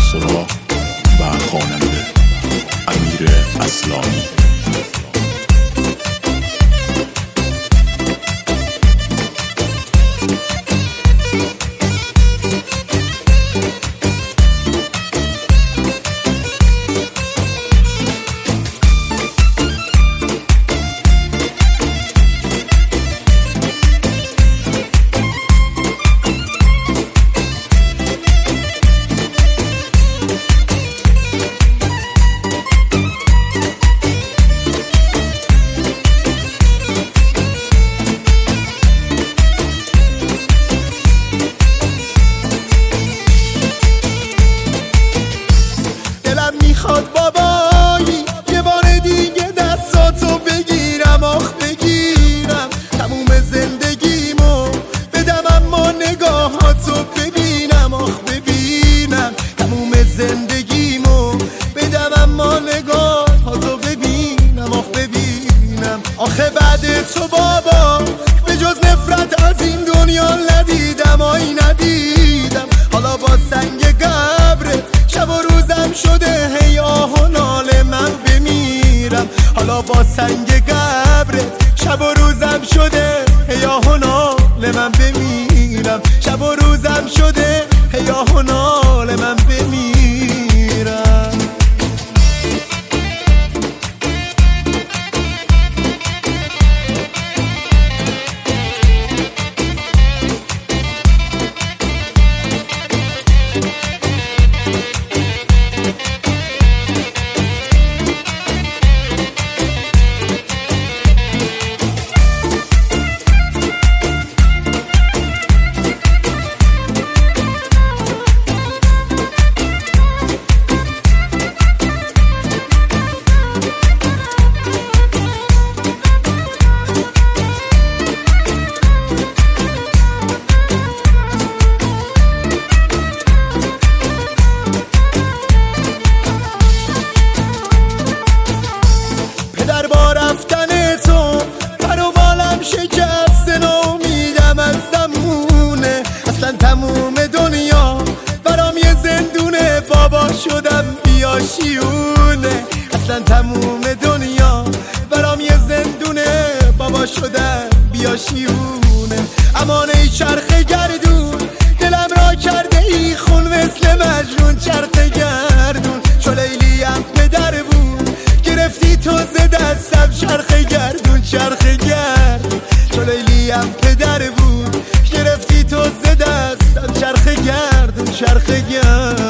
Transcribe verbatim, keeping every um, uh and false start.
سراغ و خواننده امیر اصلانی. میخواد بابایی یه بار دیگه دستاتو بگیرم، آخ بگیرم تموم زندگیمو بدم اما نگاهاتو ببینم، آخ ببینم تموم زندگیمو بدم اما نگاهاتو ببینم، آخ ببینم. آخه بعد تو بابا به جز نفرت از این دنیا ندیدم، آی ندیدم. حالا با سنگ قبرت شب و روزم شده هی آه و ناله من بمیرم. حالا با سنگ قبرت شب و روزم شده هی آه و ناله من بمیرم. شب و روزم شده هی آه و ناله من بمیرم. رفتن تو پر و بالم شکسته، ناامیدم از زمونه. اصلا تموم دنیا برام یه زندونه، بابا شدم بیاشیونه. اصلا تموم دنیا برام یه زندونه، بابا شدم بیاشیونه. امان ای چرخ گردون دلم را کرده ای خون مثل مجنون، چرخ گردون چو لیلیم پدر بود گرفتی تو ز دستم، چرخ گردون چرخ گردون چو لیلیم پدر بود گرفتی تو ز دستم، چرخ گردون چرخ گردون.